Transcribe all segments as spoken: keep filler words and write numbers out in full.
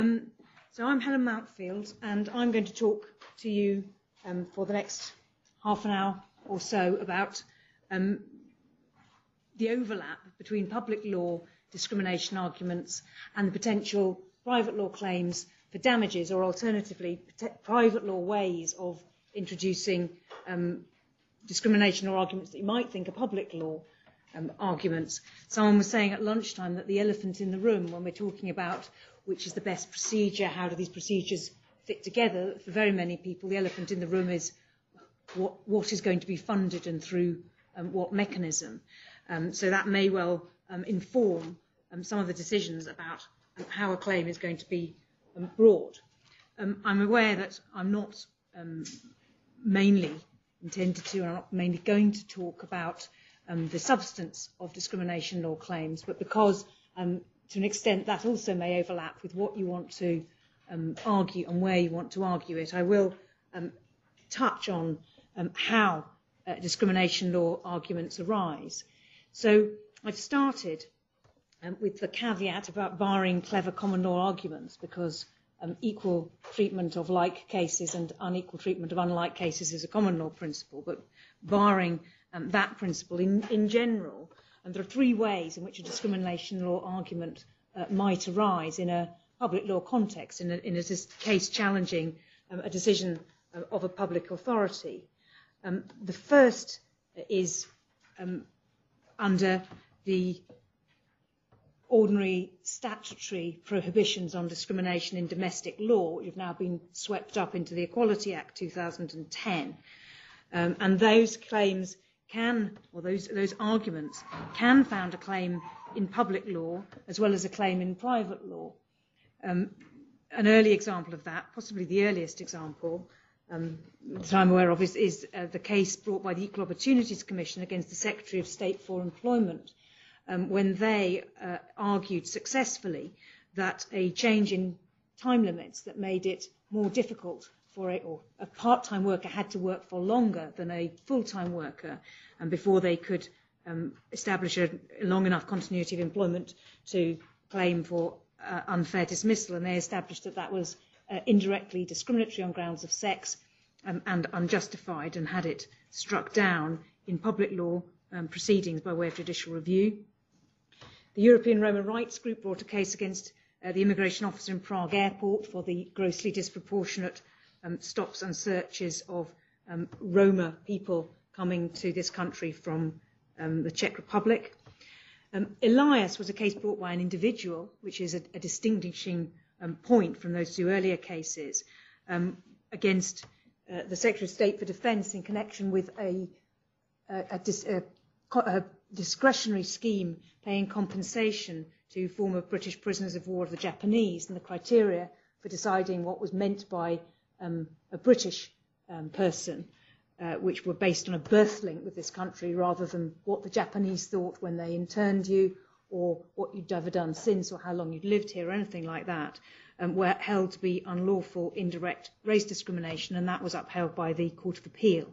Um, so I'm Helen Mountfield, and I'm going to talk to you um, for the next half an hour or so about um, the overlap between public law discrimination arguments and the potential private law claims for damages, or alternatively private law ways of introducing um, discrimination or arguments that you might think are public law um, arguments. Someone was saying at lunchtime that the elephant in the room when we're talking about which is the best procedure, how do these procedures fit together, for very many people the elephant in the room is what, what is going to be funded and through um, what mechanism. Um, so that may well um, inform um, some of the decisions about um, how a claim is going to be um, brought. Um, I'm aware that I'm not um, mainly intended to, and I'm not mainly going to talk about um, the substance of discrimination law claims, but because um, to an extent that also may overlap with what you want to um, argue and where you want to argue it, I will um, touch on um, how uh, discrimination law arguments arise. So I've started um, with the caveat about barring clever common law arguments, because um, equal treatment of like cases and unequal treatment of unlike cases is a common law principle, but barring um, that principle in, in general, and there are three ways in which a discrimination law argument uh, might arise in a public law context, in a, in a case challenging um, a decision uh, of a public authority. Um, the first is um, under the ordinary statutory prohibitions on discrimination in domestic law, which have now been swept up into the Equality Act two thousand ten. Um, and those claims can, or those, those arguments, can found a claim in public law as well as a claim in private law. Um, an early example of that, possibly the earliest example um, that I'm aware of, is, is uh, the case brought by the Equal Opportunities Commission against the Secretary of State for Employment, um, when they uh, argued successfully that a change in time limits that made it more difficult for a, or a part-time worker had to work for longer than a full-time worker, and before they could um, establish a long enough continuity of employment to claim for uh, unfair dismissal, and they established that that was uh, indirectly discriminatory on grounds of sex um, and unjustified, and had it struck down in public law um, proceedings by way of judicial review. The European Roma Rights Group brought a case against uh, the immigration officer in Prague Airport for the grossly disproportionate Um, stops and searches of um, Roma people coming to this country from um, the Czech Republic. Um, Elias was a case brought by an individual, which is a, a distinguishing um, point from those two earlier cases, um, against uh, the Secretary of State for Defence in connection with a, a, a, dis, a, a discretionary scheme paying compensation to former British prisoners of war of the Japanese, and the criteria for deciding what was meant by Um, a British um, person, uh, which were based on a birth link with this country rather than what the Japanese thought when they interned you, or what you'd ever done since, or how long you'd lived here, or anything like that, um, were held to be unlawful indirect race discrimination, and that was upheld by the Court of Appeal.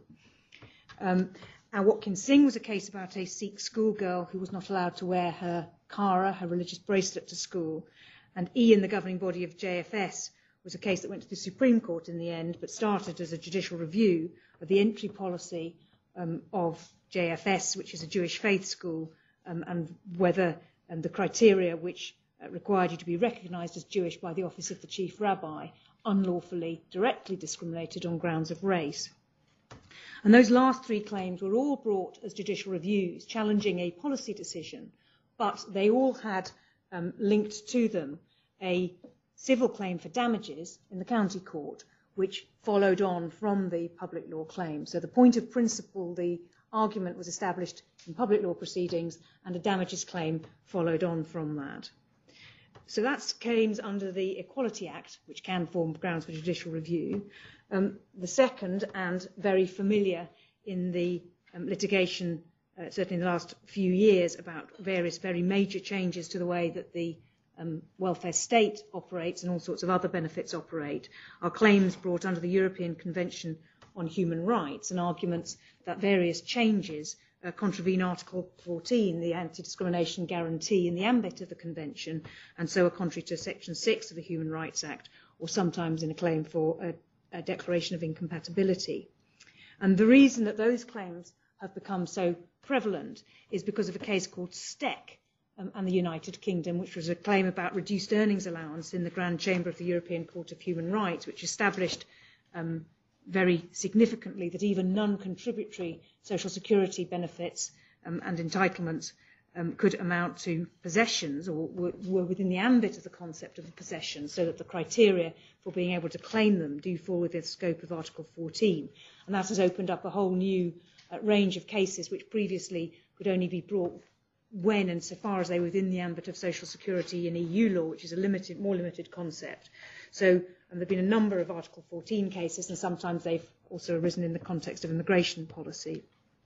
Um, and Watkins Singh was a case about a Sikh schoolgirl who was not allowed to wear her kara, her religious bracelet, to school, and Ian, the governing body of J F S, was a case that went to the Supreme Court in the end, but started as a judicial review of the entry policy um, of J F S, which is a Jewish faith school, um, and whether um, the criteria which uh, required you to be recognised as Jewish by the office of the chief rabbi unlawfully directly discriminated on grounds of race. And those last three claims were all brought as judicial reviews, challenging a policy decision, but they all had um, linked to them a civil claim for damages in the county court, which followed on from the public law claim. So the point of principle, the argument was established in public law proceedings, and a damages claim followed on from that. So that's claims under the Equality Act, which can form grounds for judicial review. Um, the second, and very familiar in the um, litigation, uh, certainly in the last few years, about various very major changes to the way that the Um, welfare state operates and all sorts of other benefits operate, are claims brought under the European Convention on Human Rights, and arguments that various changes uh, contravene Article fourteen, the anti-discrimination guarantee in the ambit of the Convention, and so are contrary to Section six of the Human Rights Act, or sometimes in a claim for a, a declaration of incompatibility. And the reason that those claims have become so prevalent is because of a case called Steck um, and the United Kingdom, which was a claim about reduced earnings allowance in the Grand Chamber of the European Court of Human Rights, which established um, very significantly that even non-contributory social security benefits um, and entitlements um, could amount to possessions, or were, were within the ambit of the concept of a possession, so that the criteria for being able to claim them do fall within the scope of Article fourteen. And that has opened up a whole new uh, range of cases which previously could only be brought when and so far as they were within the ambit of social security in E U law, which is a limited, more limited concept. So um, there have been a number of Article fourteen cases, and sometimes they've also arisen in the context of immigration policy.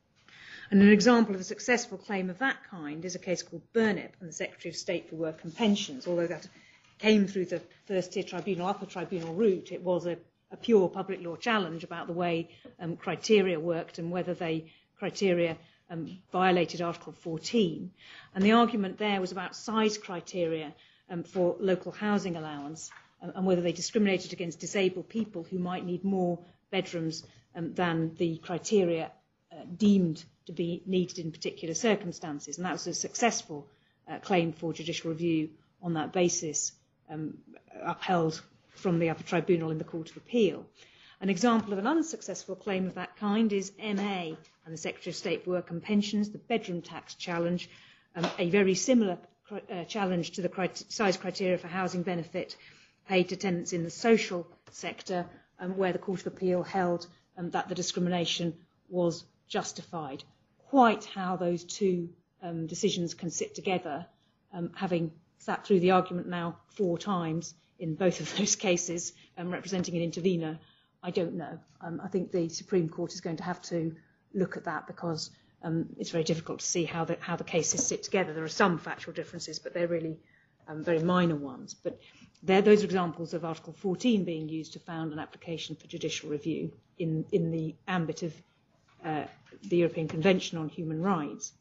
And an example of a successful claim of that kind is a case called Burnip and the Secretary of State for Work and Pensions. Although that came through the first-tier tribunal, upper tribunal route, it was a, a pure public law challenge about the way um, criteria worked and whether they criteria um, violated Article fourteen. And the argument there was about size criteria um, for local housing allowance, um, and whether they discriminated against disabled people who might need more bedrooms um, than the criteria uh, deemed to be needed in particular circumstances. And that was a successful uh, claim for judicial review on that basis, um, upheld from the upper tribunal in the Court of Appeal. An example of an unsuccessful claim of that kind is M A and the Secretary of State for Work and Pensions, the bedroom tax challenge, um, a very similar uh, challenge to the crit- size criteria for housing benefit paid to tenants in the social sector, um, where the Court of Appeal held um, that the discrimination was justified. Quite how those two um, decisions can sit together, um, having sat through the argument now four times in both of those cases, um, representing an intervener, I don't know. Um, I think the Supreme Court is going to have to look at that, because um, it's very difficult to see how the, how the cases sit together. There are some factual differences, but they're really um, very minor ones. But those are examples of Article fourteen being used to found an application for judicial review in, in the ambit of uh, the European Convention on Human Rights.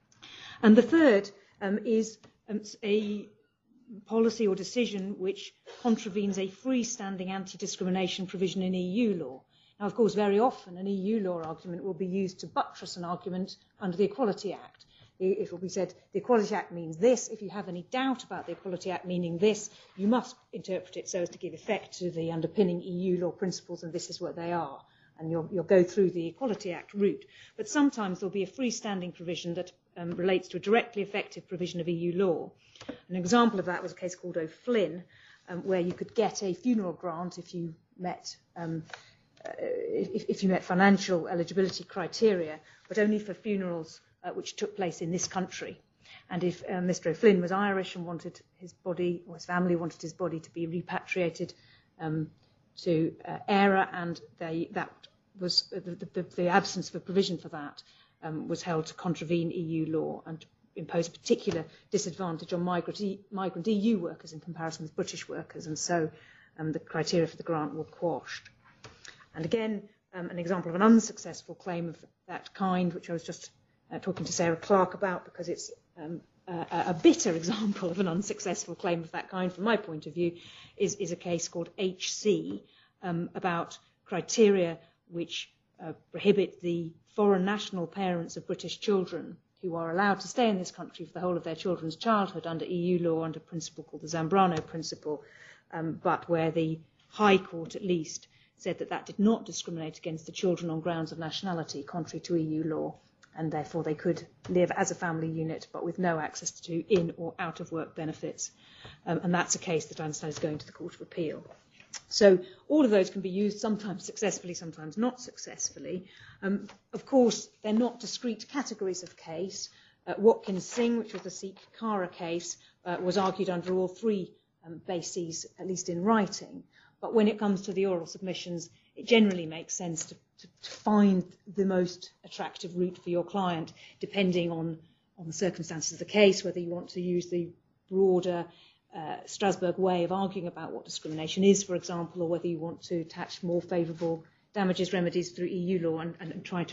And the third um, is um, a policy or decision which contravenes a freestanding anti-discrimination provision in E U law. Now, of course, very often an E U law argument will be used to buttress an argument under the Equality Act. It will be said, the Equality Act means this. If you have any doubt about the Equality Act meaning this, you must interpret it so as to give effect to the underpinning E U law principles, and this is what they are. And you'll, you'll go through the Equality Act route. But sometimes there'll be a freestanding provision that um, relates to a directly effective provision of E U law. An example of that was a case called O'Flynn, um, where you could get a funeral grant if you met um, uh, if, if you met financial eligibility criteria, but only for funerals uh, which took place in this country. And if uh, Mister O'Flynn was Irish and wanted his body, or his family wanted his body to be repatriated um, to uh, Eire, and they, that was the, the, the absence of a provision for that um, was held to contravene E U law and impose a particular disadvantage on migrant, e, migrant E U workers in comparison with British workers, and so um, the criteria for the grant were quashed. And again, um, an example of an unsuccessful claim of that kind, which I was just uh, talking to Sarah Clark about, because it's um, a, a bitter example of an unsuccessful claim of that kind from my point of view, is, is a case called H C um, about criteria which uh, prohibit the foreign national parents of British children who are allowed to stay in this country for the whole of their children's childhood under E U law, under a principle called the Zambrano principle, um, but where the High Court at least said that that did not discriminate against the children on grounds of nationality, contrary to E U law, and therefore they could live as a family unit but with no access to in or out of work benefits. Um, and that's a case that I understand is going to the Court of Appeal. So all of those can be used, sometimes successfully, sometimes not successfully. Um, of course, they're not discrete categories of case. Uh, Watkins Singh, which was the Sikh Kara case, uh, was argued under all three um, bases, at least in writing. But when it comes to the oral submissions, it generally makes sense to, to, to find the most attractive route for your client, depending on, on the circumstances of the case, whether you want to use the broader uh, Strasbourg way of arguing about what discrimination is, for example, or whether you want to attach more favourable damages remedies through E U law and, and, and try to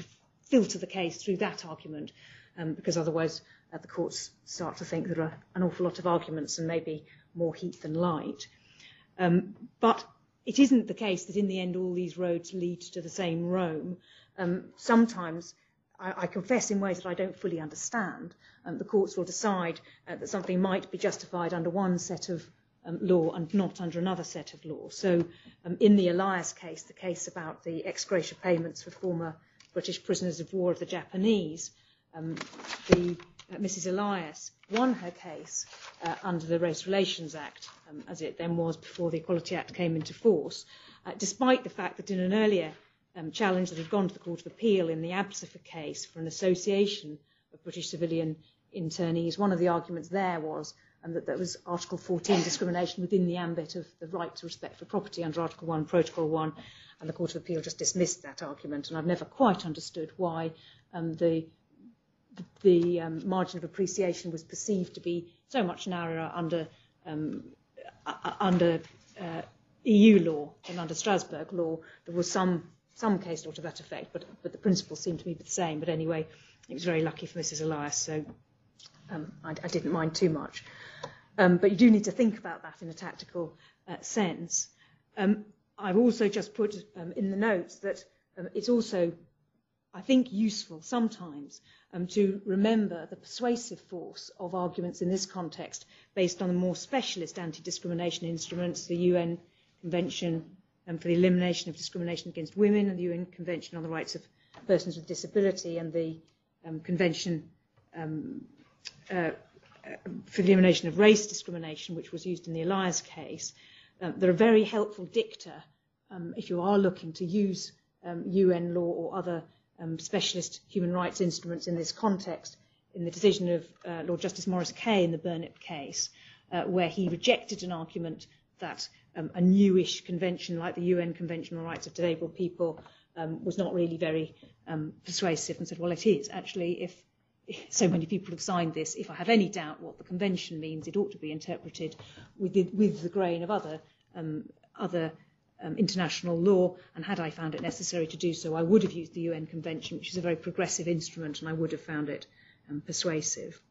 filter the case through that argument, um, because otherwise uh, the courts start to think there are an awful lot of arguments and maybe more heat than light. Um, but it isn't the case that in the end all these roads lead to the same Rome. Um, sometimes, I, I confess in ways that I don't fully understand, um, the courts will decide uh, that something might be justified under one set of um, law and not under another set of law. So um, in the Elias case, the case about the ex gratia payments for former British prisoners of war of the Japanese, um, the, uh, Missus Elias won her case uh, under the Race Relations Act, um, as it then was before the Equality Act came into force, uh, despite the fact that in an earlier um, challenge that had gone to the Court of Appeal in the Absifer case for an association of British civilian internees, one of the arguments there was um, that there was Article fourteen discrimination within the ambit of the right to respect for property under Article one, Protocol one, and the Court of Appeal just dismissed that argument, and I've never quite understood why um, the the um, margin of appreciation was perceived to be so much narrower under um, uh, under uh, E U law than under Strasbourg law. There was some some case law to that effect, but but the principles seemed to me the same. But anyway, it was very lucky for Missus Elias, so um, I, I didn't mind too much. Um, but you do need to think about that in a tactical uh, sense. Um, I've also just put um, in the notes that um, it's also, I think, useful sometimes um, to remember the persuasive force of arguments in this context based on the more specialist anti-discrimination instruments, the U N Convention um, for the Elimination of Discrimination Against Women, and the U N Convention on the Rights of Persons with Disability, and the um, Convention um, uh, for the Elimination of Race Discrimination, which was used in the Elias case. Um, they're a very helpful dicta um, if you are looking to use um, U N law or other um, specialist human rights instruments in this context. In the decision of uh, Lord Justice Maurice Kay in the Burnett case, uh, where he rejected an argument that um, a newish convention like the U N Convention on the Rights of Disabled People um, was not really very um, persuasive, and said, well, it is. Actually, if so many people have signed this, if I have any doubt what the convention means, it ought to be interpreted with the, with the grain of other um, other um, international law, and had I found it necessary to do so, I would have used the U N Convention, which is a very progressive instrument, and I would have found it um, persuasive.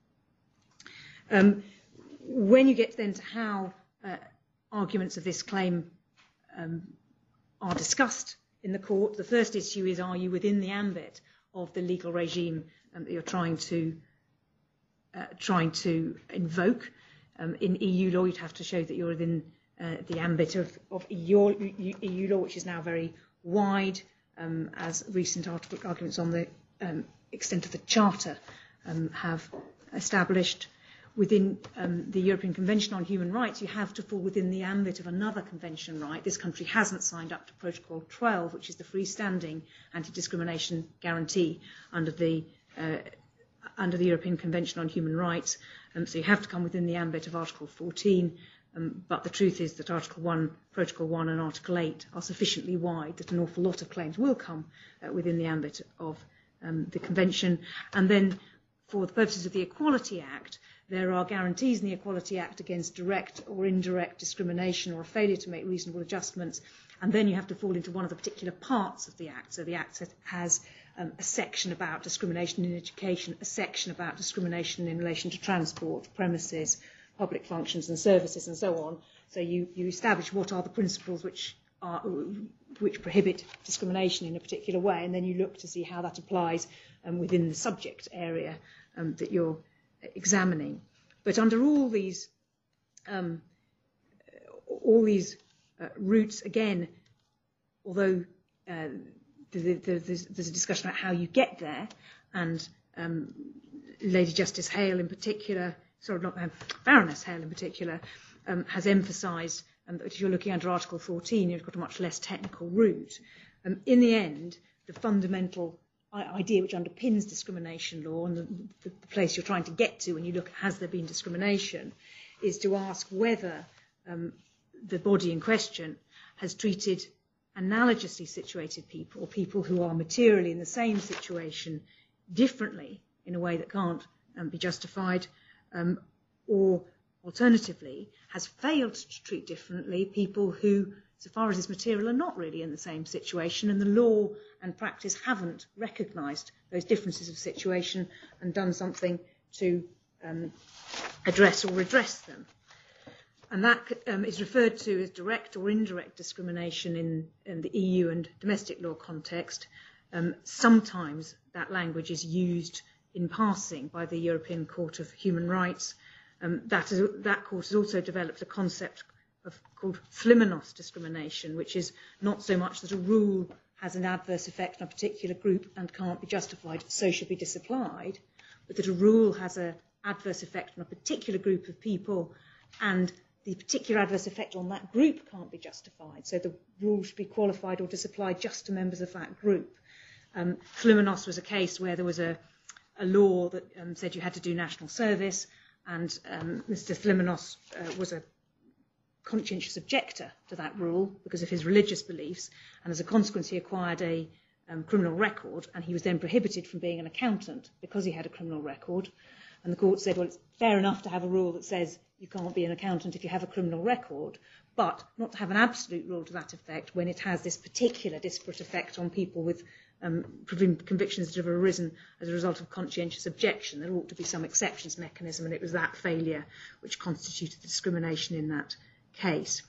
Um, when you get then to how uh, arguments of this claim um, are discussed in the court, the first issue is, are you within the ambit of the legal regime um, that you're trying to uh, trying to invoke? Um, in E U law, you'd have to show that you're within uh, the ambit of, of E U, E U law, which is now very wide, um, as recent arguments on the um, extent of the Charter um, have established. Within um, the European Convention on Human Rights, you have to fall within the ambit of another convention right. This country hasn't signed up to Protocol twelve, which is the freestanding anti-discrimination guarantee under the uh, under the European Convention on Human Rights. Um, so you have to come within the ambit of Article fourteen. Um, but the truth is that Article one, Protocol one and Article eight are sufficiently wide that an awful lot of claims will come uh, within the ambit of um, the Convention. And then for the purposes of the Equality Act, there are guarantees in the Equality Act against direct or indirect discrimination or a failure to make reasonable adjustments, and then you have to fall into one of the particular parts of the Act. So the Act has um, a section about discrimination in education, a section about discrimination in relation to transport, premises, public functions and services, and so on. So you, you establish what are the principles which are which prohibit discrimination in a particular way, and then you look to see how that applies um, within the subject area um, that you're examining. But under all these um, all these uh, routes, again, although uh, there's, there's a discussion about how you get there, and um, Lady Justice Hale in particular, sorry, not um, Baroness Hale in particular, um, has emphasised um, that if you're looking under Article fourteen, you've got a much less technical route. Um, in the end, the fundamental idea which underpins discrimination law, and the, the, the place you're trying to get to when you look at has there been discrimination, is to ask whether um, the body in question has treated analogously situated people, or people who are materially in the same situation, differently in a way that can't um, be justified, um, or alternatively has failed to treat differently people who so far as is material, are not really in the same situation, and the law and practice haven't recognised those differences of situation and done something to um, address or redress them. And that um, is referred to as direct or indirect discrimination in, in the E U and domestic law context. Um, sometimes that language is used in passing by the European Court of Human Rights. Um, that, is, that court has also developed a concept of, called thlimenos discrimination, which is not so much that a rule has an adverse effect on a particular group and can't be justified, so should be disapplied, but that a rule has an adverse effect on a particular group of people and the particular adverse effect on that group can't be justified, so the rule should be qualified or disapplied just to members of that group. Um, thlimenos was a case where there was a, a law that um, said you had to do national service, and um, Mister Thlimenos uh, was a conscientious objector to that rule because of his religious beliefs, and as a consequence he acquired a um, criminal record, and he was then prohibited from being an accountant because he had a criminal record. And the court said, well, it's fair enough to have a rule that says you can't be an accountant if you have a criminal record, but not to have an absolute rule to that effect when it has this particular disparate effect on people with um, convictions that have arisen as a result of conscientious objection. There ought to be some exceptions mechanism, and it was that failure which constituted the discrimination in that case.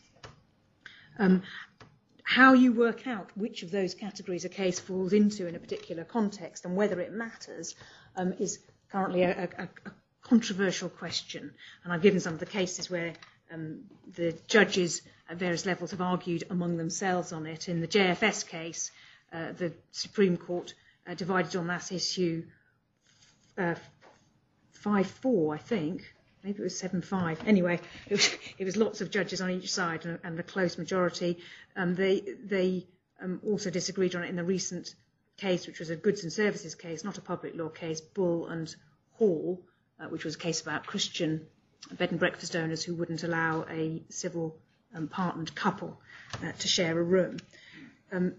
Um, how you work out which of those categories a case falls into in a particular context and whether it matters um, is currently a, a, a controversial question, and I've given some of the cases where um, the judges at various levels have argued among themselves on it. In the J F S case, uh, the Supreme Court uh, divided on that issue uh, five four, I think. Maybe it was seven five. Anyway, it was, it was lots of judges on each side and, and a close majority. Um, they they um, also disagreed on it in the recent case, which was a goods and services case, not a public law case, Bull and Hall, uh, which was a case about Christian bed and breakfast owners who wouldn't allow a civil um, partnered couple uh, to share a room. Um,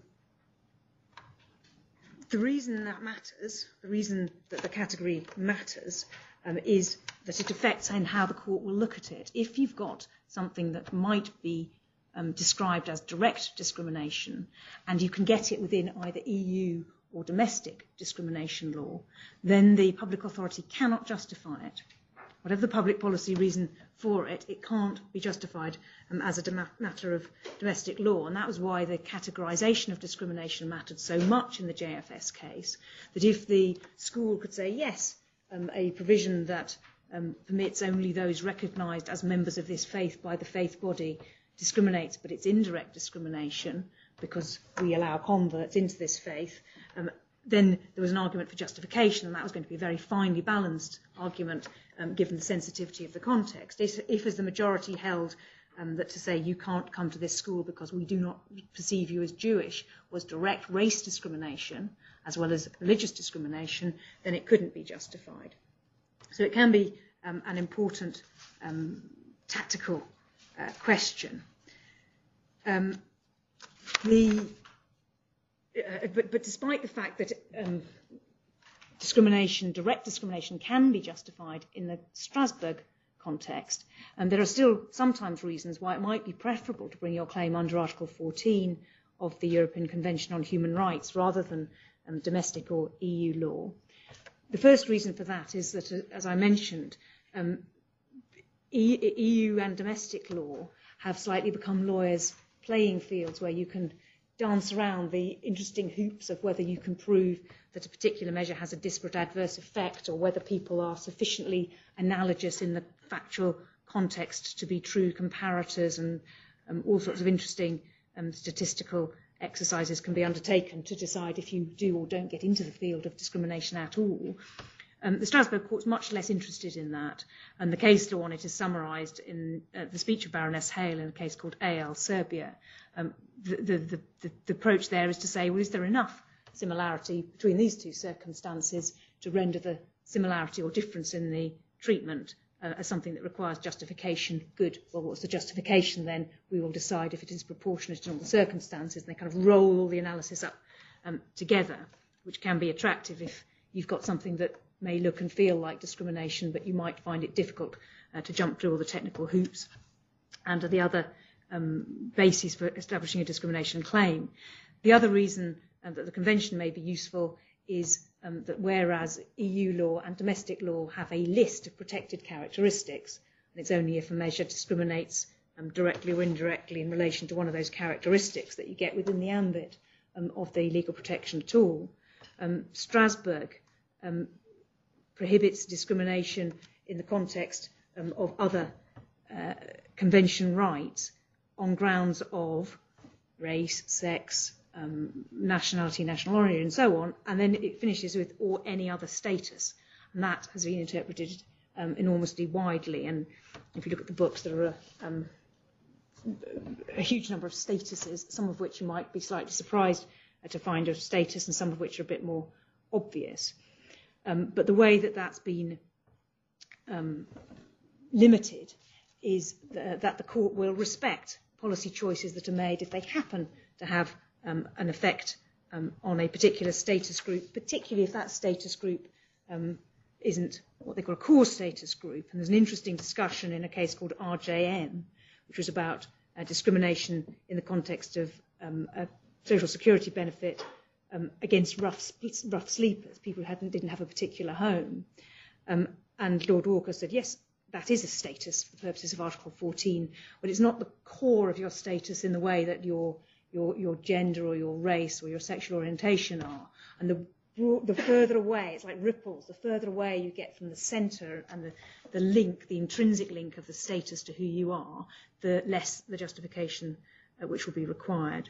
the reason that matters, the reason that the category matters, um, is that it affects and how the court will look at it. If you've got something that might be um, described as direct discrimination, and you can get it within either E U or domestic discrimination law, then the public authority cannot justify it. Whatever the public policy reason for it, it can't be justified um, as a matter of domestic law. And that was why the categorisation of discrimination mattered so much in the J F S case, that if the school could say, yes, um, a provision that um, permits only those recognised as members of this faith by the faith body discriminates, but it's indirect discrimination because we allow converts into this faith, um, then there was an argument for justification, and that was going to be a very finely balanced argument um, given the sensitivity of the context. If, if as the majority held um, that to say you can't come to this school because we do not perceive you as Jewish was direct race discrimination as well as religious discrimination, then it couldn't be justified. So it can be um, an important um, tactical uh, question. Um, the Uh, but, but despite the fact that um, discrimination, direct discrimination, can be justified in the Strasbourg context, and there are still sometimes reasons why it might be preferable to bring your claim under Article fourteen of the European Convention on Human Rights rather than um, domestic or E U law. The first reason for that is that, uh, as I mentioned, um, e EU and domestic law have slightly become lawyers' playing fields where you can dance around the interesting hoops of whether you can prove that a particular measure has a disparate adverse effect or whether people are sufficiently analogous in the factual context to be true comparators, and um, all sorts of interesting um, statistical exercises can be undertaken to decide if you do or don't get into the field of discrimination at all. Um, the Strasbourg Court's much less interested in that, and the case law on it is summarised in uh, the speech of Baroness Hale in a case called A L Serbia. Um, the, the, the, the approach there is to say, well, is there enough similarity between these two circumstances to render the similarity or difference in the treatment uh, as something that requires justification? Good. Well, what's the justification then? We will decide if it is proportionate in all the circumstances, and they kind of roll all the analysis up um, together, which can be attractive if you've got something that may look and feel like discrimination, but you might find it difficult uh, to jump through all the technical hoops. And the other um, basis for establishing a discrimination claim. The other reason uh, that the Convention may be useful is um, that whereas E U law and domestic law have a list of protected characteristics, and it's only if a measure discriminates um, directly or indirectly in relation to one of those characteristics that you get within the ambit um, of the legal protection at all. Um, Strasbourg um, prohibits discrimination in the context um, of other uh, convention rights on grounds of race, sex, um, nationality, national origin, and so on, and then it finishes with or any other status, and that has been interpreted um, enormously widely. And if you look at the books, there are um, a huge number of statuses, some of which you might be slightly surprised to find a status, and some of which are a bit more obvious. Um, but the way that that's been um, limited is the, that the court will respect policy choices that are made if they happen to have um, an effect um, on a particular status group, particularly if that status group um, isn't what they call a core status group. And there's an interesting discussion in a case called R J M, which was about uh, discrimination in the context of um, a social security benefit um, against rough, rough sleepers, people who hadn't, didn't have a particular home. Um, and Lord Walker said, yes, that is a status for the purposes of Article fourteen, but it's not the core of your status in the way that your your, your gender or your race or your sexual orientation are. And the, the further away, it's like ripples, the further away you get from the centre and the, the link, the intrinsic link of the status to who you are, the less the justification uh, which will be required.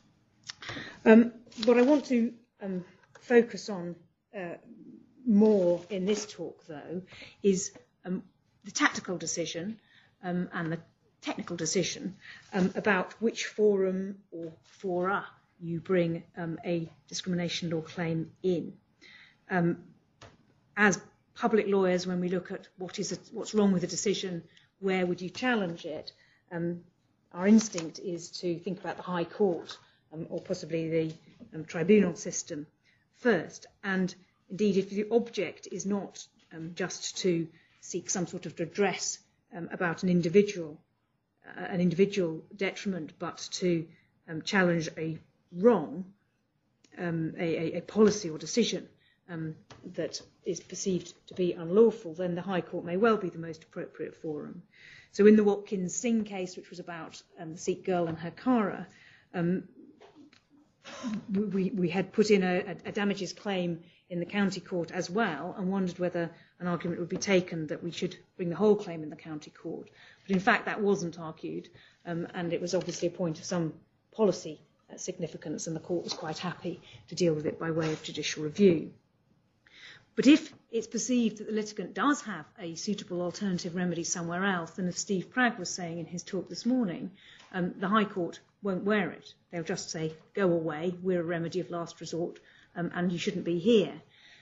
Um, what I want to um, focus on uh, more in this talk, though, is um, the tactical decision um, and the technical decision um, about which forum or fora you bring um, a discrimination law claim in. Um, as public lawyers, when we look at what is a, what's wrong with a decision, where would you challenge it, um, our instinct is to think about the High Court um, or possibly the um, tribunal system first. And indeed, if the object is not um, just to seek some sort of redress um, about an individual, uh, an individual detriment, but to um, challenge a wrong, um, a, a policy or decision um, that is perceived to be unlawful, then the High Court may well be the most appropriate forum. So in the Watkins Singh case, which was about um, the Sikh girl and her kara, um, we, we had put in a, a damages claim in the county court as well, and wondered whether an argument would be taken that we should bring the whole claim in the county court. But in fact, that wasn't argued, um, and it was obviously a point of some policy uh, significance, and the court was quite happy to deal with it by way of judicial review. But if it's perceived that the litigant does have a suitable alternative remedy somewhere else, then as Steve Pragg was saying in his talk this morning, um, the High Court won't wear it. They'll just say, go away, we're a remedy of last resort, um, and you shouldn't be here.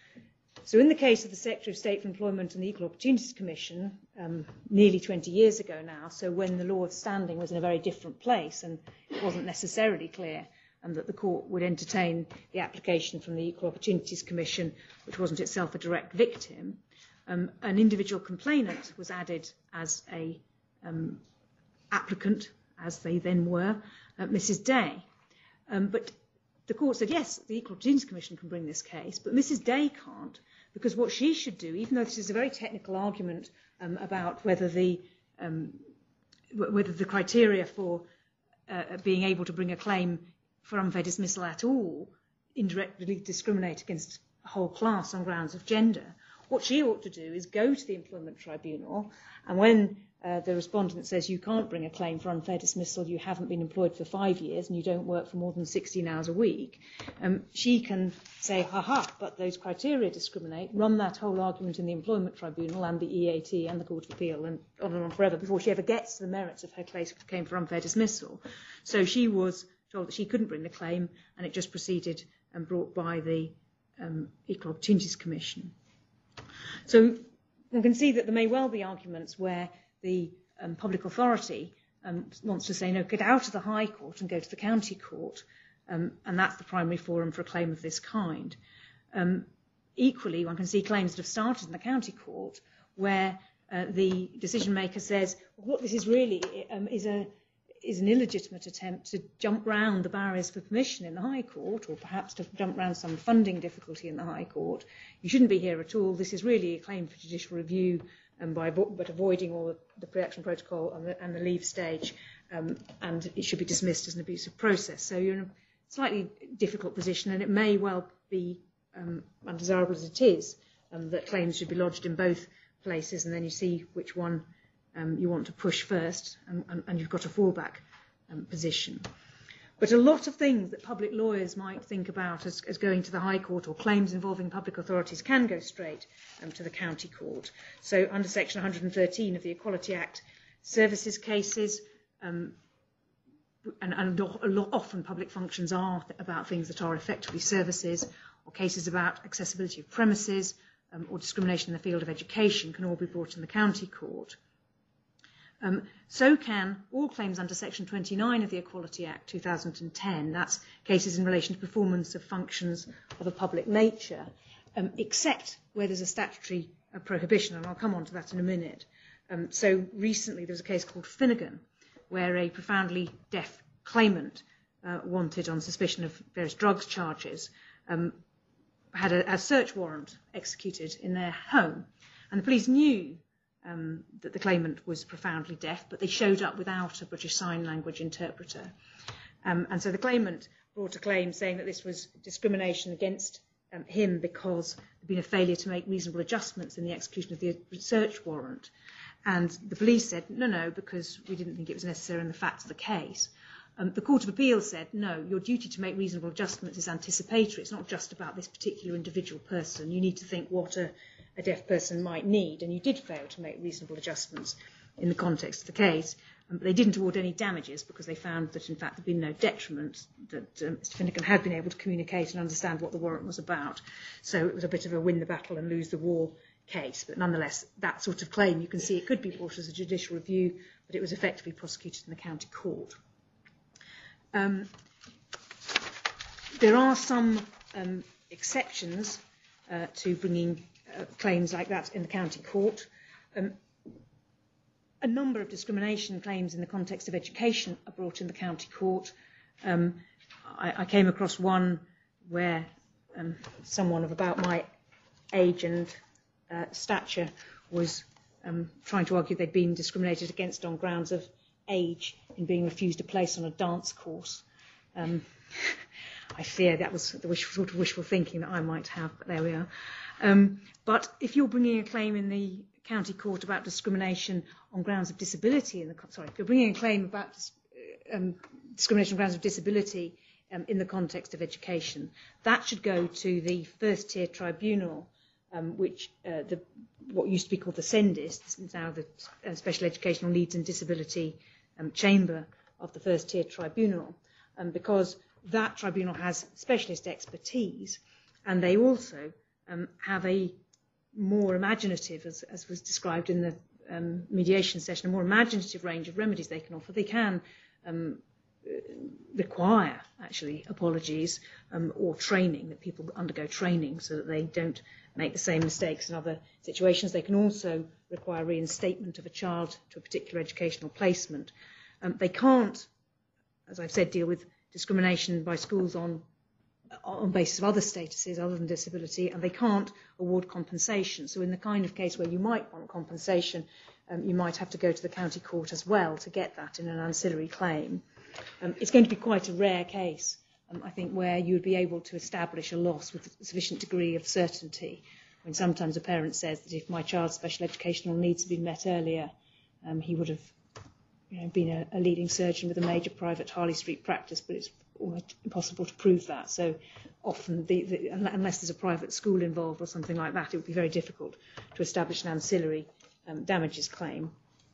So in the case of the Secretary of State for Employment and the Equal Opportunities Commission, um, nearly twenty years ago now, so when the law of standing was in a very different place and it wasn't necessarily clear and that the court would entertain the application from the Equal Opportunities Commission, which wasn't itself a direct victim, um, an individual complainant was added as a um, applicant, as they then were, uh, Missus Day. Um, but the court said, yes, the Equal Opportunities Commission can bring this case, but Missus Day can't, because what she should do, even though this is a very technical argument um, about whether the um, whether the criteria for uh, being able to bring a claim for unfair dismissal at all indirectly discriminate against a whole class on grounds of gender, what she ought to do is go to the employment tribunal, and when uh, the respondent says you can't bring a claim for unfair dismissal, you haven't been employed for five years and you don't work for more than sixteen hours a week, um, she can say, ha ha, but those criteria discriminate, run that whole argument in the employment tribunal and the E A T and the Court of Appeal and on and on forever before she ever gets to the merits of her case claim for unfair dismissal. So she was told that she couldn't bring the claim, and it just proceeded and brought by the um, Equal Opportunities Commission. So one can see that there may well be arguments where the um, public authority um, wants to say, no, get out of the High Court and go to the county court, um, and that's the primary forum for a claim of this kind. Um, equally, one can see claims that have started in the county court where uh, the decision maker says, well, what this is really um, is a is an illegitimate attempt to jump round the barriers for permission in the High Court, or perhaps to jump round some funding difficulty in the High Court, you shouldn't be here at all. This is really a claim for judicial review, um, by but avoiding all the, the pre-action protocol and the, and the leave stage, um, and it should be dismissed as an abusive process. So you're in a slightly difficult position, and it may well be um, undesirable as it is, um, that claims should be lodged in both places, and then you see which one um, you want to push first, and, and, and you've got a fallback um, position. But a lot of things that public lawyers might think about as, as going to the High Court, or claims involving public authorities, can go straight um, to the County Court. So under Section one hundred thirteen of the Equality Act, services cases, um, and, and a lot, often public functions are about things that are effectively services, or cases about accessibility of premises, um, or discrimination in the field of education, can all be brought in the County Court. Um, so can all claims under Section twenty-nine of the Equality Act two thousand ten, that's cases in relation to performance of functions of a public nature, um, except where there's a statutory uh, prohibition, and I'll come on to that in a minute. Um, so recently there was a case called Finnegan, where a profoundly deaf claimant uh, wanted, on suspicion of various drugs charges, um, had a, a search warrant executed in their home, and the police knew Um, that the claimant was profoundly deaf, but they showed up without a British Sign Language interpreter. Um, and so the claimant brought a claim saying that this was discrimination against um, him because there had been a failure to make reasonable adjustments in the execution of the search warrant. And the police said, no, no, because we didn't think it was necessary in the facts of the case. Um, the Court of Appeal said, no, your duty to make reasonable adjustments is anticipatory. It's not just about this particular individual person. You need to think what a a deaf person might need, and you did fail to make reasonable adjustments in the context of the case. Um, but they didn't award any damages because they found that, in fact, there had been no detriment, that um, Mister Finnegan had been able to communicate and understand what the warrant was about. So it was a bit of a win the battle and lose the war case. But nonetheless, that sort of claim, you can see it could be brought as a judicial review, but it was effectively prosecuted in the county court. Um, there are some um, exceptions uh, to bringing Uh, claims like that in the county court. Um, a number of discrimination claims in the context of education are brought in the county court. Um, I, I came across one where um, someone of about my age and uh, stature was um, trying to argue they'd been discriminated against on grounds of age in being refused a place on a dance course. Um, I fear that was the wish, sort of wishful thinking that I might have, but there we are. Um, but if you're bringing a claim in the county court about discrimination on grounds of disability, in the sorry, if you're bringing a claim about um, discrimination on grounds of disability um, in the context of education, that should go to the first-tier tribunal, um, which uh, the what used to be called the SENDIS, this is now the uh, Special Educational Needs and Disability um, Chamber of the first-tier tribunal, um, because that tribunal has specialist expertise, and they also Um, have a more imaginative, as, as was described in the um, mediation session, a more imaginative range of remedies they can offer. They can um, require, actually, apologies um, or training, that people undergo training so that they don't make the same mistakes in other situations. They can also require reinstatement of a child to a particular educational placement. Um, they can't, as I've said, deal with discrimination by schools on on basis of other statuses other than disability, and they can't award compensation. So in the kind of case where you might want compensation, um, you might have to go to the county court as well to get that in an ancillary claim. Um, it's going to be quite a rare case, um, I think, where you would be able to establish a loss with a sufficient degree of certainty. I mean, sometimes a parent says that if my child's special educational needs had been met earlier, um, he would have you know, been a, a leading surgeon with a major private Harley Street practice, but it's almost impossible to prove that. So often, the, the, unless there's a private school involved or something like that, it would be very difficult to establish an ancillary um, damages claim.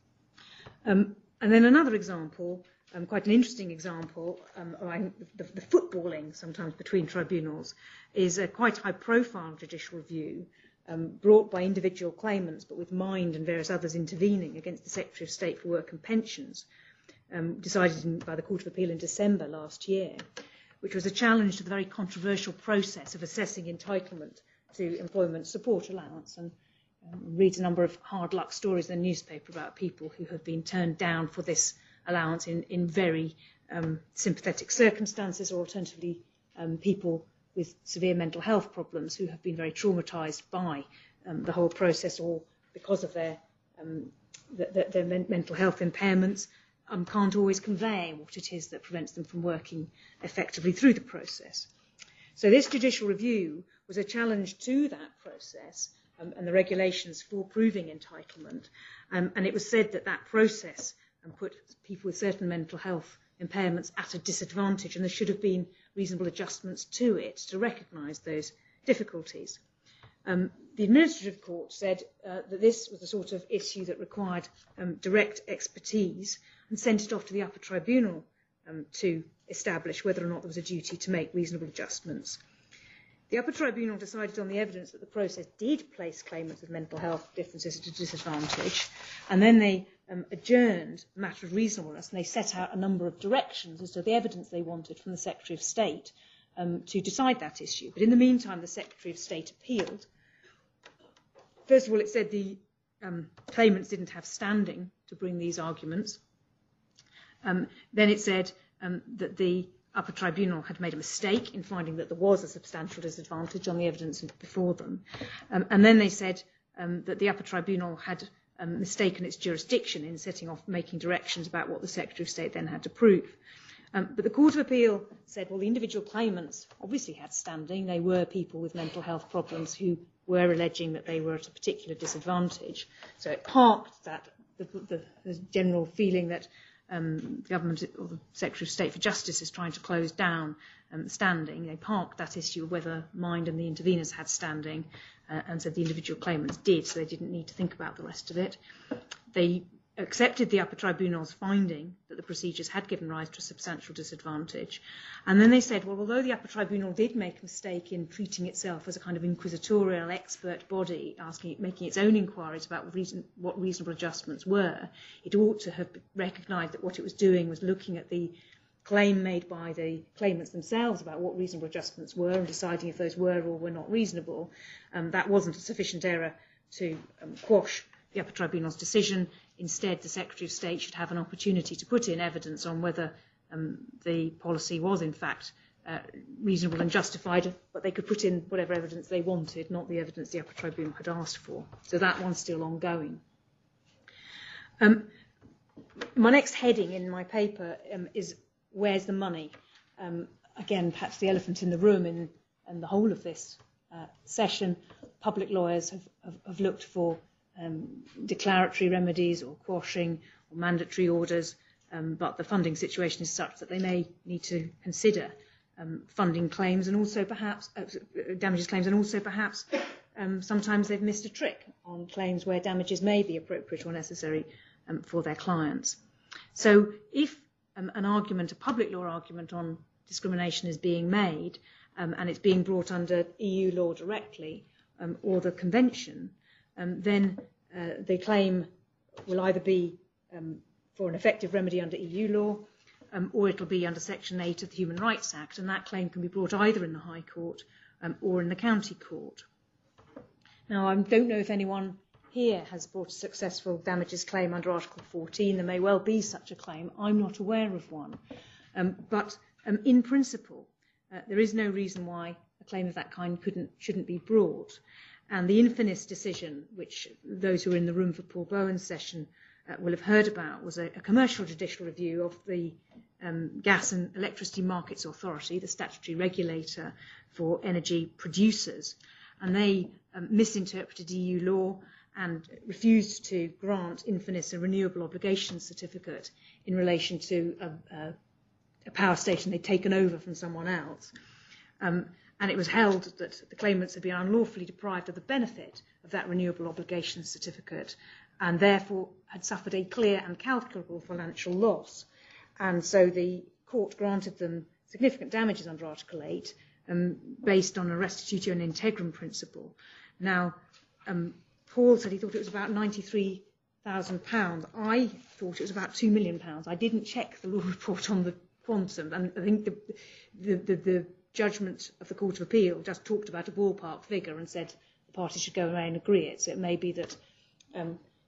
Um, and then another example, um, quite an interesting example, um, of the, the footballing sometimes between tribunals, is a quite high-profile judicial review um, brought by individual claimants, but with Mind and various others intervening against the Secretary of State for Work and Pensions, Um, decided in, by the Court of Appeal in December last year, which was a challenge to the very controversial process of assessing entitlement to employment support allowance, and um, reads a number of hard luck stories in the newspaper about people who have been turned down for this allowance in, in very um, sympathetic circumstances, or alternatively um, people with severe mental health problems who have been very traumatised by um, the whole process, or because of their, um, the, the, their men mental health impairments, um, can't always convey what it is that prevents them from working effectively through the process. So this judicial review was a challenge to that process um, and the regulations for proving entitlement, um, and it was said that that process um, put people with certain mental health impairments at a disadvantage, and there should have been reasonable adjustments to it to recognise those difficulties. Um, the Administrative Court said uh, that this was the sort of issue that required um, direct expertise, and sent it off to the upper tribunal um, to establish whether or not there was a duty to make reasonable adjustments. The upper tribunal decided on the evidence that the process did place claimants with mental health differences at a disadvantage, and then they um, adjourned the matter of reasonableness, and they set out a number of directions as to the evidence they wanted from the Secretary of State um, to decide that issue. But in the meantime, the Secretary of State appealed. First of all, it said the um, claimants didn't have standing to bring these arguments. Um, then it said um, that the upper tribunal had made a mistake in finding that there was a substantial disadvantage on the evidence before them. Um, and then they said um, that the upper tribunal had um, mistaken its jurisdiction in setting off making directions about what the Secretary of State then had to prove. Um, but the Court of Appeal said, well, the individual claimants obviously had standing. They were people with mental health problems who were alleging that they were at a particular disadvantage. So it parked that, the, the, the general feeling that Um, the government or the Secretary of State for Justice is trying to close down um, standing. They parked that issue of whether Mind and the interveners had standing uh, and said the individual claimants did, so they didn't need to think about the rest of it. They accepted the upper tribunal's finding that the procedures had given rise to a substantial disadvantage. And then they said, well, although the upper tribunal did make a mistake in treating itself as a kind of inquisitorial expert body, asking, making its own inquiries about reason, what reasonable adjustments were, it ought to have recognised that what it was doing was looking at the claim made by the claimants themselves about what reasonable adjustments were and deciding if those were or were not reasonable. Um, that wasn't a sufficient error to um, quash the upper tribunal's decision. Instead, the Secretary of State should have an opportunity to put in evidence on whether um, the policy was in fact uh, reasonable and justified, but they could put in whatever evidence they wanted, not the evidence the upper tribunal had asked for. So that one's still ongoing. Um, my next heading in my paper um, is where's the money? Um, again, perhaps the elephant in the room in, in the whole of this uh, session. Public lawyers have, have, have looked for Um, declaratory remedies or quashing or mandatory orders, um, but the funding situation is such that they may need to consider um, funding claims and also perhaps uh, damages claims, and also perhaps um, sometimes they've missed a trick on claims where damages may be appropriate or necessary um, for their clients. So if um, an argument, a public law argument on discrimination is being made um, and it's being brought under E U law directly um, or the convention, Um, then uh, the claim will either be um, for an effective remedy under E U law um, or it will be under Section eight of the Human Rights Act, and that claim can be brought either in the High Court um, or in the County Court. Now, I don't know if anyone here has brought a successful damages claim under Article fourteen. There may well be such a claim. I'm not aware of one. Um, but um, in principle, uh, there is no reason why a claim of that kind couldn't, shouldn't be brought. And the Infinis decision, which those who were in the room for Paul Bowen's session uh, will have heard about, was a, a commercial judicial review of the um, Gas and Electricity Markets Authority, the statutory regulator for energy producers. And they um, misinterpreted E U law and refused to grant Infinis a renewable obligation certificate in relation to a, a, a power station they'd taken over from someone else. Um, And it was held that the claimants had been unlawfully deprived of the benefit of that renewable obligation certificate and therefore had suffered a clear and calculable financial loss. And so the court granted them significant damages under Article eight um, based on a restitutio in integrum principle. Now, um, Paul said he thought it was about ninety-three thousand pounds. I thought it was about two million pounds. I didn't check the law report on the quantum, and I think the, the, the, the judgment of the Court of Appeal just talked about a ballpark figure and said the parties should go away and agree it. So it may be that um,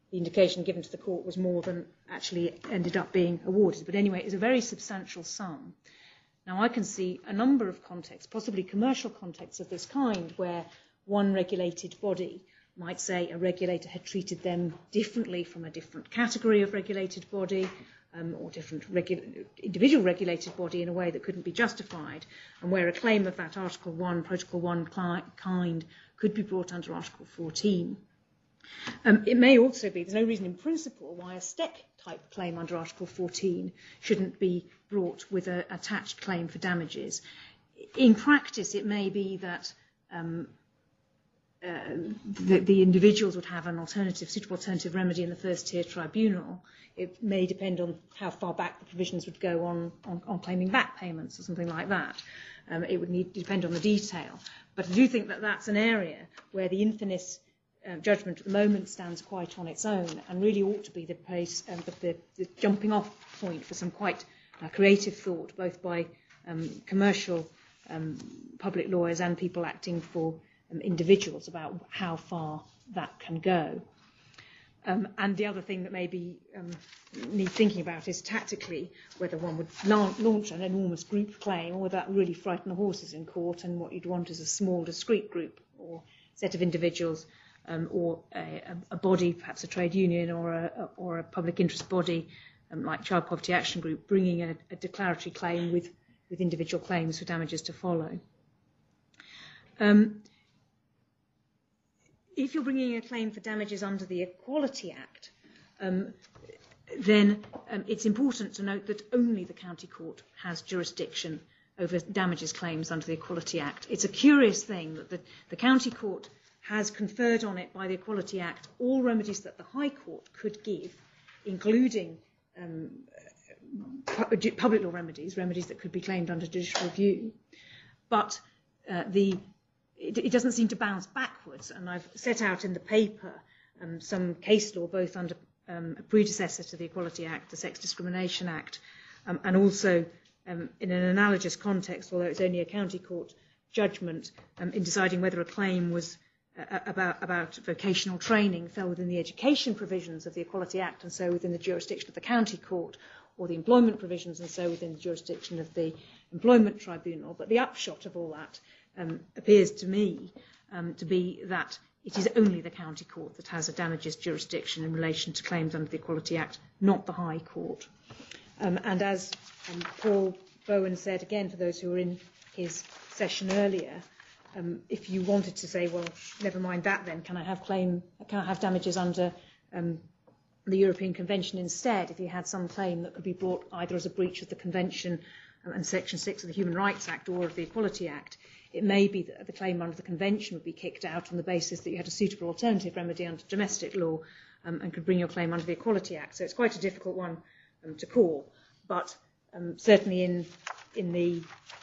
the indication given to the court was more than actually ended up being awarded. But anyway, it's a very substantial sum. Now, I can see a number of contexts, possibly commercial contexts of this kind, where one regulated body might say a regulator had treated them differently from a different category of regulated body, um, or different regu- individual regulated body in a way that couldn't be justified, and where a claim of that Article one, Protocol one kind could be brought under Article fourteen. Um, it may also be, there's no reason in principle why a S T E C type claim under Article fourteen shouldn't be brought with an attached claim for damages. In practice, it may be that um, uh, the, the individuals would have an alternative, suitable alternative remedy in the first tier tribunal. It may depend on how far back the provisions would go on, on, on claiming back payments or something like that. Um, it would need to depend on the detail. But I do think that that's an area where the Infinis Uh, judgment at the moment stands quite on its own and really ought to be the place, um, the, the, the jumping off point for some quite uh, creative thought, both by um, commercial um, public lawyers and people acting for um, individuals, about how far that can go. Um, and the other thing that maybe um, need thinking about is tactically whether one would la- launch an enormous group claim, or would that really frighten the horses in court, and what you'd want is a small, discrete group or set of individuals, Um, or a, a body, perhaps a trade union or a, or a public interest body um, like Child Poverty Action Group, bringing a, a declaratory claim with, with individual claims for damages to follow. Um, if you're bringing a claim for damages under the Equality Act, um, then um, it's important to note that only the county court has jurisdiction over damages claims under the Equality Act. It's a curious thing that the, the county court has conferred on it by the Equality Act all remedies that the High Court could give, including um, pu- public law remedies, remedies that could be claimed under judicial review. But uh, the, it, it doesn't seem to bounce backwards, and I've set out in the paper um, some case law, both under um, a predecessor to the Equality Act, the Sex Discrimination Act, um, and also um, in an analogous context, although it's only a county court judgment, um, in deciding whether a claim was About, about vocational training fell within the education provisions of the Equality Act, and so within the jurisdiction of the county court, or the employment provisions, and so within the jurisdiction of the employment tribunal. But the upshot of all that um, appears to me um, to be that it is only the county court that has a damages jurisdiction in relation to claims under the Equality Act, not the High Court. Um, and as um, Paul Bowen said, again, for those who were in his session earlier, Um, if you wanted to say, well, never mind that then, can I have claim, can I have damages under um, the European Convention instead, if you had some claim that could be brought either as a breach of the Convention um, and Section six of the Human Rights Act or of the Equality Act, it may be that the claim under the Convention would be kicked out on the basis that you had a suitable alternative remedy under domestic law um, and could bring your claim under the Equality Act. So it's quite a difficult one um, to call, but um, certainly in, in the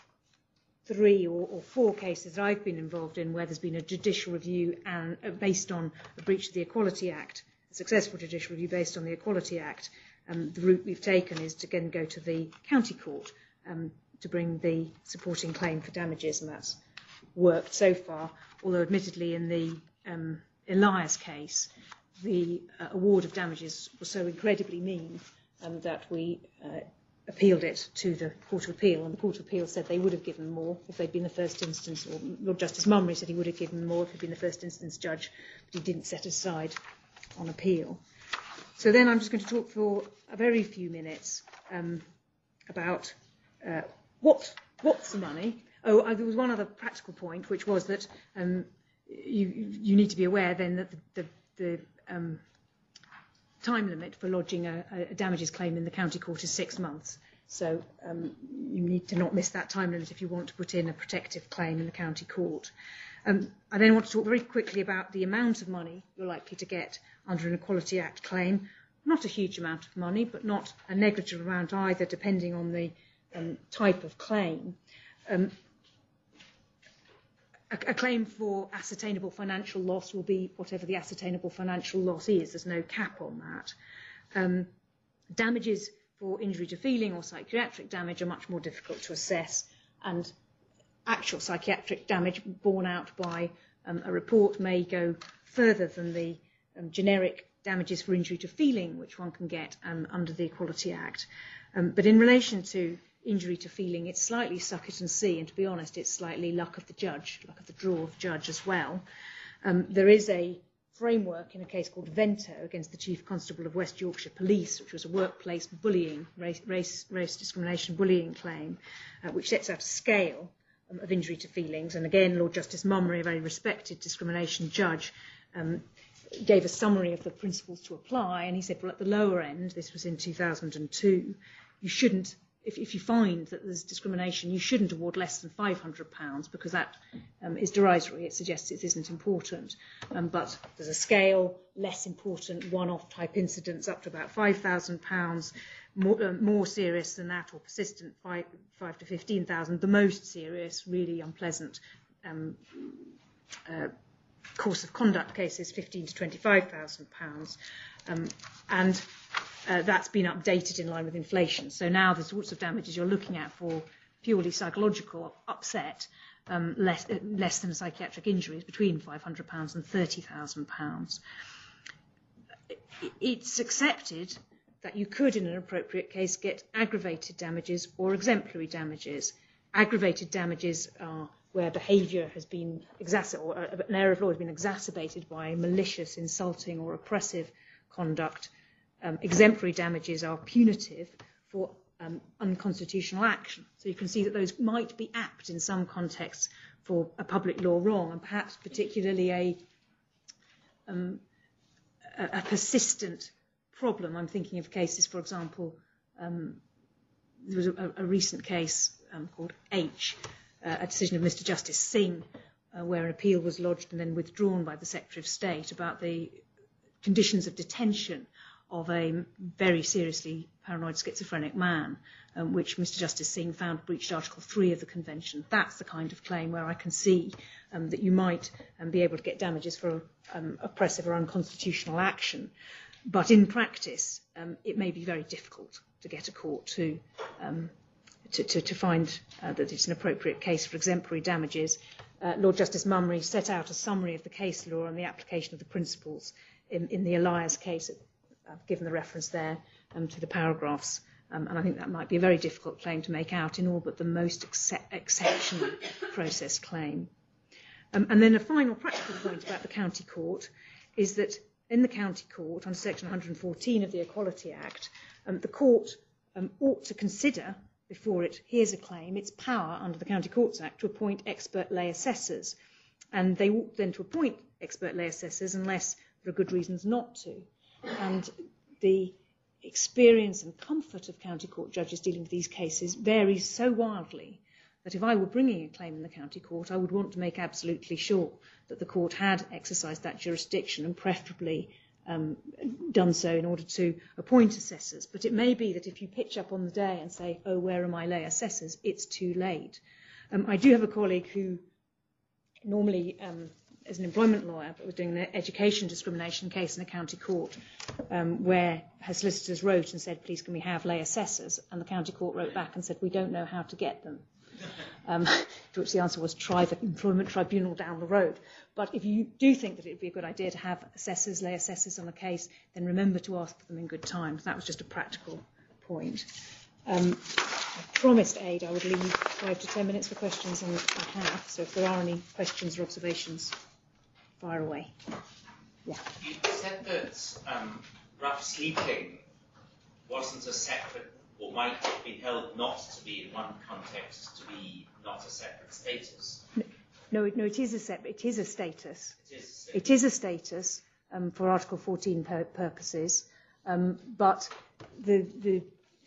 three or, or four cases that I've been involved in where there's been a judicial review and uh, based on a breach of the Equality Act, a successful judicial review based on the Equality Act, um, the route we've taken is to again go to the county court um, to bring the supporting claim for damages, and that's worked so far, although admittedly in the um, Elias case, the uh, award of damages was so incredibly mean um, that we uh, appealed it to the Court of Appeal, and the Court of Appeal said they would have given more if they'd been the first instance, or Lord Justice Mummery said he would have given more if he'd been the first instance judge, but he didn't set aside on appeal. So then I'm just going to talk for a very few minutes um, about uh, what what's the money. Oh, uh, there was one other practical point, which was that um, you you need to be aware then that the, the, the um, time limit for lodging a, a damages claim in the county court is six months. So um, you need to not miss that time limit if you want to put in a protective claim in the county court. Um, I then want to talk very quickly about the amount of money you're likely to get under an Equality Act claim. Not a huge amount of money, but not a negligible amount either, depending on the um, type of claim. Um, A, a claim for ascertainable financial loss will be whatever the ascertainable financial loss is. There's no cap on that. Um, damages for injury to feeling or psychiatric damage are much more difficult to assess, and actual psychiatric damage borne out by um, a report may go further than the um, generic damages for injury to feeling, which one can get um, under the Equality Act. Um, but in relation to injury to feeling, it's slightly suck it and see, and to be honest, it's slightly luck of the judge, luck of the draw of the judge as well. Um, there is a framework in a case called Vento against the Chief Constable of West Yorkshire Police, which was a workplace bullying, race, race, race discrimination bullying claim, uh, which sets out a scale um, of injury to feelings. And again, Lord Justice Mummery, a very respected discrimination judge, um, gave a summary of the principles to apply, and he said, well, at the lower end, this was in two thousand two, you shouldn't, if, if you find that there's discrimination, you shouldn't award less than five hundred pounds, because that um, is derisory. It suggests it isn't important. Um, but there's a scale, less important, one-off type incidents up to about five thousand pounds, more, uh, more serious than that, or persistent, five, five to fifteen thousand, the most serious, really unpleasant um, uh, course of conduct cases, fifteen to twenty-five thousand pounds. Um, and uh, that's been updated in line with inflation. So now the sorts of damages you're looking at for purely psychological upset, um, less, uh, less than psychiatric injuries, between five hundred pounds and thirty thousand pounds. It's accepted that you could, in an appropriate case, get aggravated damages or exemplary damages. Aggravated damages are where behaviour has been exacerbated, or an error of law has been exacerbated by malicious, insulting or oppressive conduct. Um, exemplary damages are punitive for um, unconstitutional action. So you can see that those might be apt in some contexts for a public law wrong, and perhaps particularly a, um, a, a persistent problem. I'm thinking of cases, for example, um, there was a, a recent case um, called H, Uh, a decision of Mister Justice Singh, uh, where an appeal was lodged and then withdrawn by the Secretary of State about the conditions of detention of a very seriously paranoid schizophrenic man, um, which Mister Justice Singh found breached Article three of the Convention. That's the kind of claim where I can see um, that you might um, be able to get damages for um, oppressive or unconstitutional action. But in practice, um, it may be very difficult to get a court to um, To, to, to find uh, that it's an appropriate case for exemplary damages. Uh, Lord Justice Mummery set out a summary of the case law and the application of the principles in, in the Elias case. I've given the reference there um, to the paragraphs, um, and I think that might be a very difficult claim to make out in all but the most ex exceptional process claim. Um, and then a final practical point about the county court is that in the county court, under section one hundred fourteen of the Equality Act, um, the court um, ought to consider, before it hears a claim, its power under the County Courts Act to appoint expert lay assessors. And they ought then to appoint expert lay assessors unless there are good reasons not to. And the experience and comfort of county court judges dealing with these cases varies so wildly that if I were bringing a claim in the county court, I would want to make absolutely sure that the court had exercised that jurisdiction and preferably Um, done so in order to appoint assessors. But it may be that if you pitch up on the day and say, oh, where are my lay assessors, it's too late. Um, I do have a colleague who normally um, is an employment lawyer, but was doing an education discrimination case in a county court um, where her solicitors wrote and said, please, can we have lay assessors? And the county court wrote back and said, we don't know how to get them. Um, to which the answer was, try the employment tribunal down the road. But if you do think that it would be a good idea to have assessors, lay assessors on a case, then remember to ask for them in good time. That was just a practical point. Um, I promised Aid I would leave five to ten minutes for questions, and I have. So if there are any questions or observations, fire away. Yeah. You said that um, rough sleeping wasn't a separate, or might have been held not to be in one context to be not a separate status. No, no, it is a separate. It is a status. It is a status, it is a status um, for Article fourteen pur purposes, um, but the the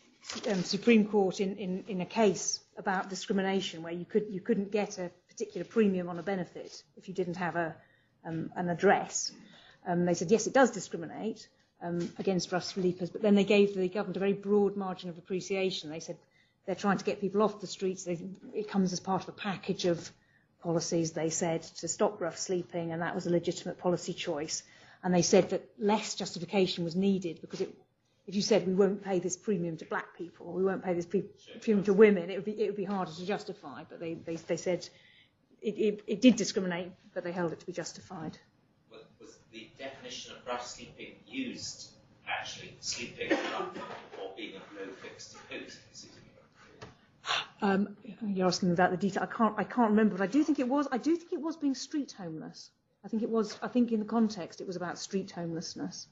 um, Supreme Court, in, in in a case about discrimination where you could you couldn't get a particular premium on a benefit if you didn't have a um, an address, um, they said yes, it does discriminate Um, against rough sleepers, but then they gave the government a very broad margin of appreciation. They said they're trying to get people off the streets. They, it comes as part of a package of policies, they said, to stop rough sleeping, and that was a legitimate policy choice. And they said that less justification was needed because it, if you said we won't pay this premium to black people, or we won't pay this pre premium to women, it would be it would be harder to justify. But they they, they said it, it, it did discriminate, but they held it to be justified. Was, the definition of rough sleeping used actually sleeping rough or being of low fixed post? Um, you're asking about the detail. I can't. I can't remember, but I do think it was. I do think it was being street homeless. I think it was. I think in the context it was about street homelessness.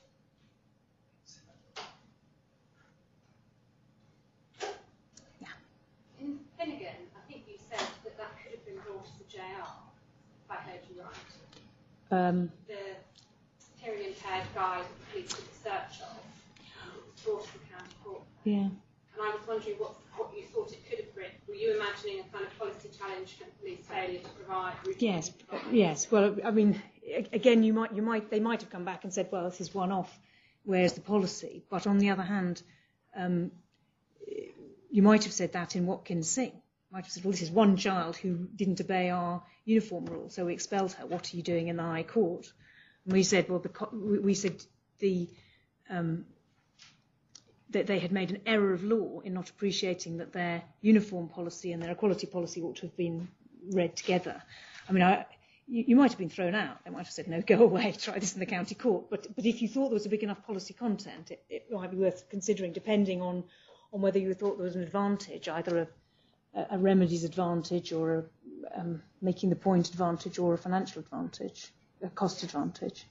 Yeah. In Finnegan, I think you said that that could have been brought as a J R. If I heard you right. Um, the hearing impaired guy that the police took a search of, and it was brought to the county court. yeah. And I was wondering what, what you thought it could have been. Were you imagining a kind of policy challenge for police failure to provide? Yes, yes. Well, I mean, again, you might, you might, they might have come back and said, well, this is one-off. Where's the policy? But on the other hand, um, you might have said that in Watkins Singh. You might have said, well, this is one child who didn't obey our uniform rule, so we expelled her. What are you doing in the High Court? And we said, well, because, we said the um, that they had made an error of law in not appreciating that their uniform policy and their equality policy ought to have been read together. I mean, I, you, you might have been thrown out. They might have said, no, go away, try this in the county court. But, but if you thought there was a big enough policy content, it, it might be worth considering, depending on, on whether you thought there was an advantage, either a, a remedies advantage or a um, making the point advantage or a financial advantage, a cost advantage.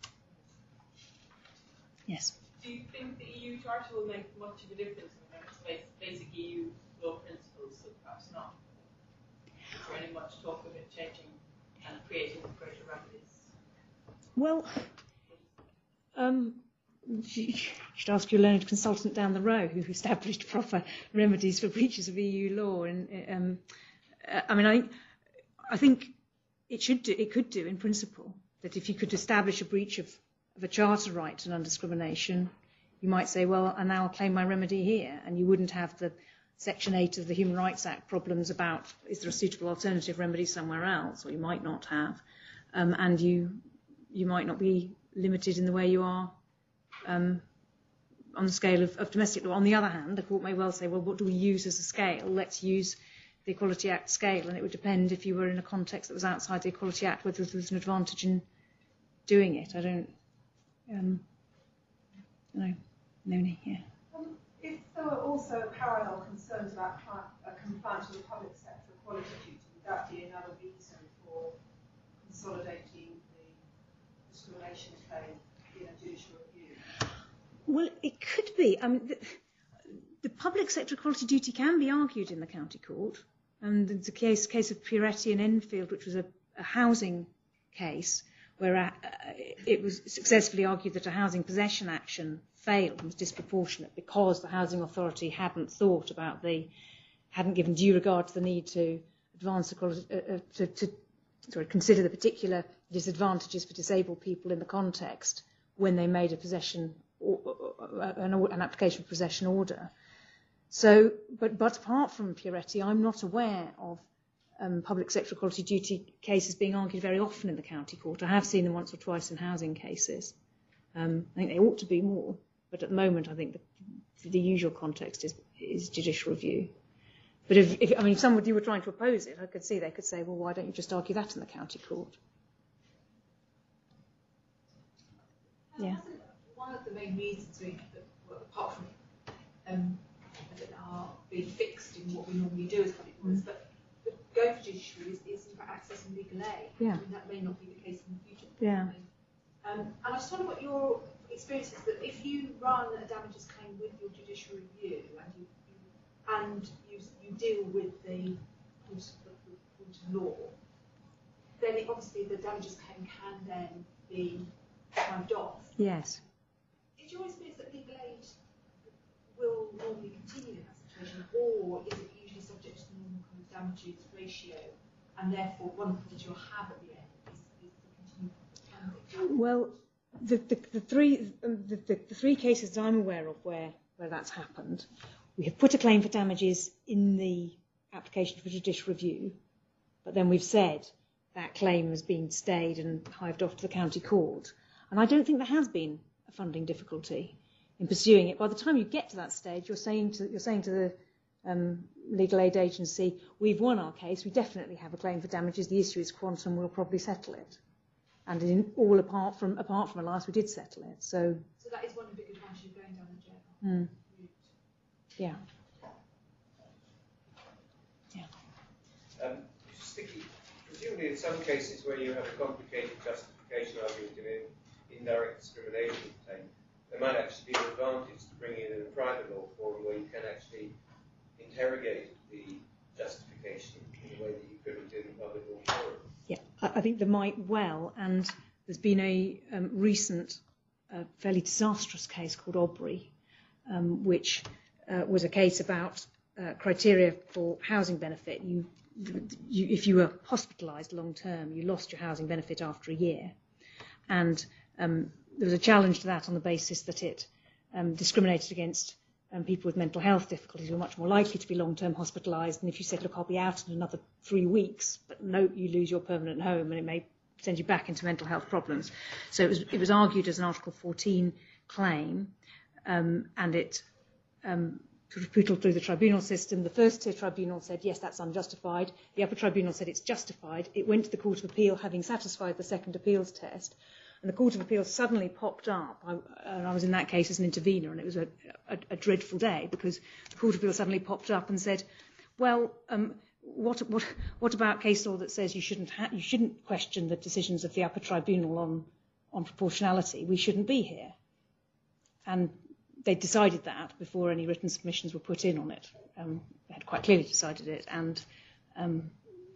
Yes. Do you think the E U Charter will make much of a difference in terms of basic E U law principles, so perhaps not? Is there any much talk of it changing and creating greater remedies? Well, um, you should ask your learned consultant down the row who established proper remedies for breaches of E U law. And um, I mean, I, I think it should do, it could do in principle that if you could establish a breach of of a charter right to non-discrimination, you might say, well, I now claim my remedy here, and you wouldn't have the Section eight of the Human Rights Act problems about is there a suitable alternative remedy somewhere else, or you might not have, um, and you you might not be limited in the way you are um, on the scale of, of domestic law. On the other hand, the court may well say, well, what do we use as a scale? Let's use the Equality Act scale, and it would depend if you were in a context that was outside the Equality Act, whether there was an advantage in doing it. I don't Um, no, no, no, yeah. Um, if there were also parallel concerns about uh, compliance with the public sector equality duty, would that be another reason for consolidating the discrimination claim in a judicial review? Well, it could be. I mean, the, the public sector equality duty can be argued in the county court, and there's a case case of Pieretti and Enfield, which was a, a housing case, where uh, it was successfully argued that a housing possession action failed and was disproportionate because the housing authority hadn't thought about the, hadn't given due regard to the need to advance equality, uh, uh, to, to sorry, consider the particular disadvantages for disabled people in the context when they made a possession, or, uh, an, an application for possession order. So, but, but apart from Pieretti, I'm not aware of Um, public sector equality duty cases being argued very often in the county court. I have seen them once or twice in housing cases. Um, I think they ought to be more, but at the moment I think the, the usual context is, is judicial review. But if, if I mean, if somebody were trying to oppose it, I could see they could say, well, why don't you just argue that in the county court? Um, Yeah. One of the main reasons we, that, well, apart from um, are being fixed in what we normally do as public courts, mm. but going for judiciary is, is in fact accessing legal aid. Yeah. I mean, that may not be the case in the future. Yeah. Um, and I just wonder what your experience is that if you run a damages claim with your judicial review and you, you and you, you deal with the court of law, then it, obviously the damages claim can then be wiped off. Yes. Is your experience that legal aid will normally continue in that situation, or is it usually subject to the normal kind of damages ratio, and therefore one of the things you'll have at the end is, is the continued funding? Well, the, the, the three the, the, the three cases that I'm aware of where, where that's happened, we have put a claim for damages in the application for judicial review, but then we've said that claim has been stayed and hived off to the county court. And I don't think there has been a funding difficulty in pursuing it. By the time you get to that stage, you're saying to you're saying to the um, legal aid agency, we've won our case, we definitely have a claim for damages, the issue is quantum, we'll probably settle it. And in all apart from apart from Elias, we did settle it. So, So that is one of the big advantages of going down the jail mm, route. yeah. Um, Sticky, presumably in some cases where you have a complicated justification argument in an indirect discrimination claim, there might actually be an advantage to bringing it in a private law forum where you can actually interrogate the justification in a way that you couldn't in a public law forum. Yeah, I I think there might well, and there's been a um, recent, uh, fairly disastrous case called Aubrey, um, which uh, was a case about uh, criteria for housing benefit. You, you, if you were hospitalised long term, you lost your housing benefit after a year, and um, there was a challenge to that on the basis that it um, discriminated against um, people with mental health difficulties who are much more likely to be long-term hospitalised. And if you said, look, I'll be out in another three weeks, but no, you lose your permanent home and it may send you back into mental health problems. So it was, it was argued as an Article fourteen claim, um, and it um, sort of pootled through the tribunal system. The first tier tribunal said, yes, that's unjustified. The upper tribunal said it's justified. It went to the Court of Appeal, having satisfied the second appeals test. And the Court of Appeal suddenly popped up, I, and I was in that case as an intervener, and it was a, a, a dreadful day because the Court of Appeal suddenly popped up and said, well, um, what, what, what about case law that says you shouldn't, ha- you shouldn't question the decisions of the upper tribunal on, on proportionality? We shouldn't be here. And they decided that before any written submissions were put in on it. Um, they had quite clearly decided it, and um,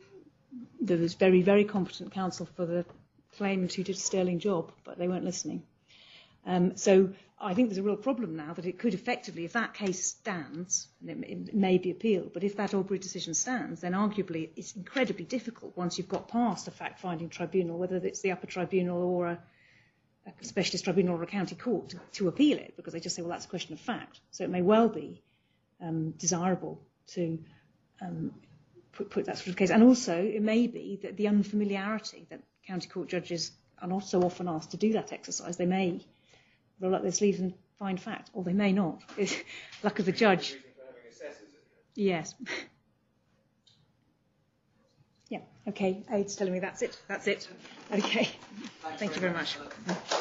there was very, very competent counsel for the claimant who did a sterling job, but they weren't listening. Um, so I think there's a real problem now that it could effectively, if that case stands, and it, it may be appealed, but if that Aubrey decision stands, then arguably it's incredibly difficult once you've got past a fact-finding tribunal, whether it's the upper tribunal or a, a specialist tribunal or a county court, to, to appeal it, because they just say, well, that's a question of fact. So it may well be um, desirable to um, put, put that sort of case. And also, it may be that the unfamiliarity that county court judges are not so often asked to do that exercise. They may roll up their sleeves and find fact, or they may not. It's luck of the judge. Yes. Yeah. Okay. Aide's telling me that's it. That's it. Okay. Thank you very much.